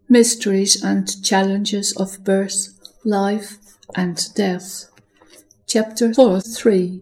Mysteries and Challenges of Birth, Life and Death. Chapter 4:3.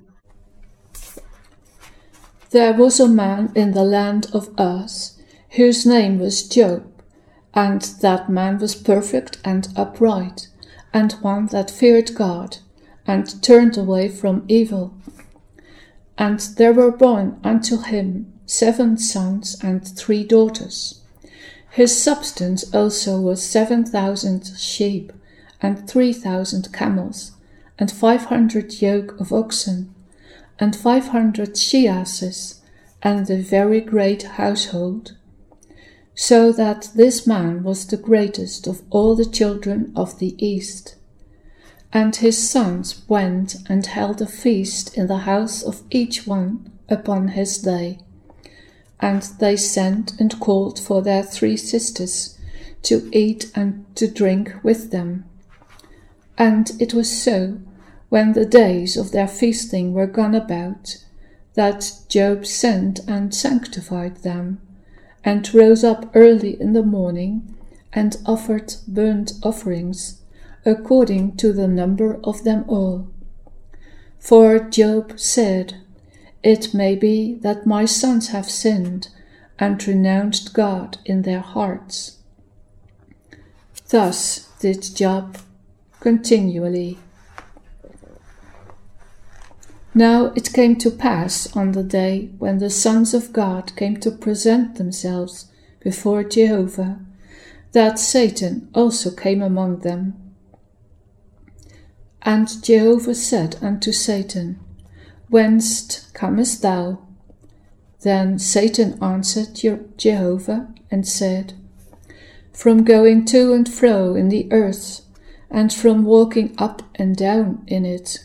There was a man in the land of Uz, whose name was Job, and that man was perfect and upright, and one that feared God, and turned away from evil. And there were born unto him 7 sons and 3 daughters. His substance also was 7,000 sheep, and 3,000 camels, and 500 yoke of oxen, and 500 she-asses, and a very great household. So that this man was the greatest of all the children of the east. And his sons went and held a feast in the house of each one upon his day. And they sent and called for their 3 sisters to eat and to drink with them. And it was so, when the days of their feasting were gone about, that Job sent and sanctified them, and rose up early in the morning, and offered burnt offerings, according to the number of them all. For Job said, "It may be that my sons have sinned, and renounced God in their hearts." Thus did Job continually. Now it came to pass on the day when the sons of God came to present themselves before Jehovah, that Satan also came among them. And Jehovah said unto Satan, "Whence comest thou?" Then Satan answered Jehovah and said, "From going to and fro in the earth, and from walking up and down in it."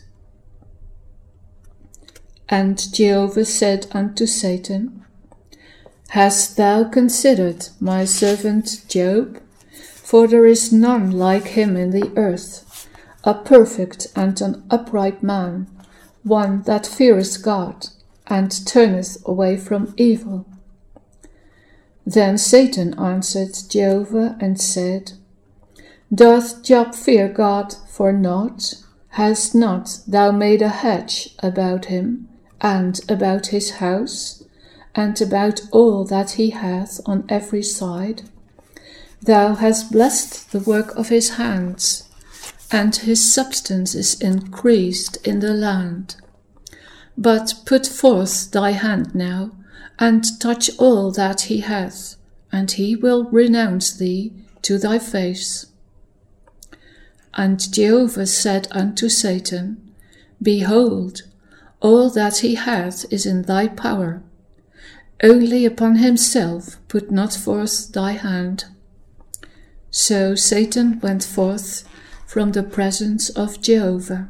And Jehovah said unto Satan, "Hast thou considered my servant Job? For there is none like him in the earth, a perfect and an upright man, one that feareth God, and turneth away from evil." Then Satan answered Jehovah and said, "Doth Job fear God for naught? Hast not thou made a hedge about him, and about his house, and about all that he hath on every side? Thou hast blessed the work of his hands, and his substance is increased in the land. But put forth thy hand now, and touch all that he hath, and he will renounce thee to thy face." And Jehovah said unto Satan, "Behold, all that he hath is in thy power. Only upon himself put not forth thy hand." So Satan went forth from the presence of Jehovah.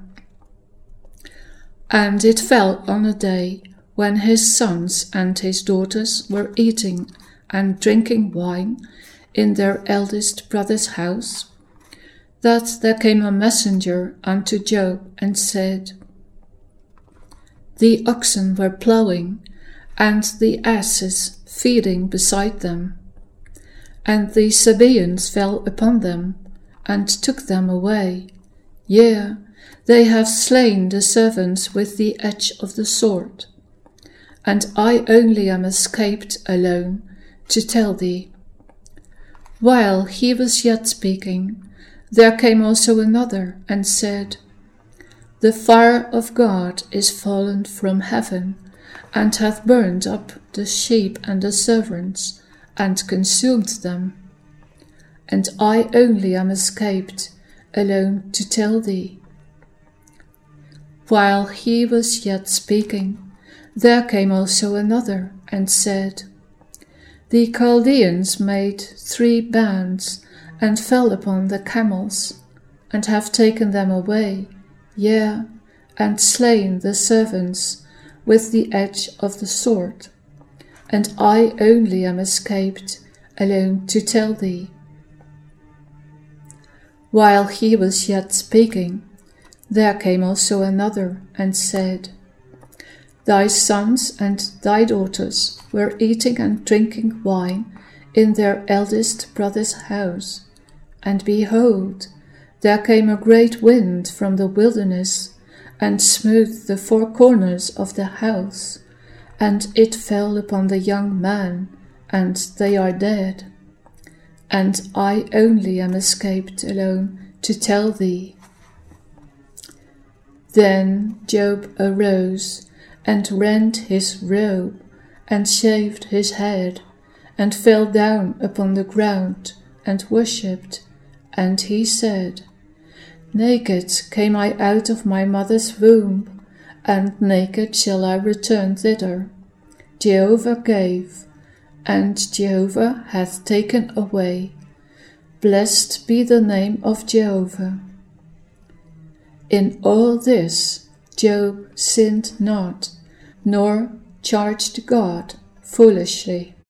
And it fell on a day when his sons and his daughters were eating and drinking wine in their eldest brother's house, that there came a messenger unto Job and said, "The oxen were plowing, and the asses feeding beside them, and the Sabaeans fell upon them, and took them away. Yea, they have slain the servants with the edge of the sword. And I only am escaped alone to tell thee." While he was yet speaking, there came also another, and said, "The fire of God is fallen from heaven, and hath burned up the sheep and the servants, and consumed them. And I only am escaped alone to tell thee." While he was yet speaking, there came also another, and said, "The Chaldeans made 3 bands, and fell upon the camels, and have taken them away, yea, and slain the servants with the edge of the sword. And I only am escaped alone to tell thee." While he was yet speaking, there came also another, and said, "Thy sons and thy daughters were eating and drinking wine in their eldest brother's house. And behold, there came a great wind from the wilderness, and smote the four corners of the house, and it fell upon the young man, and they are dead. And I only am escaped alone to tell thee. Then Job arose, and rent his robe, and shaved his head, and fell down upon the ground, and worshipped. And he said, Naked came I out of my mother's womb, and naked shall I return thither. Jehovah gave, and Jehovah hath taken away. Blessed be the name of Jehovah. In all this Job sinned not, nor charged God foolishly.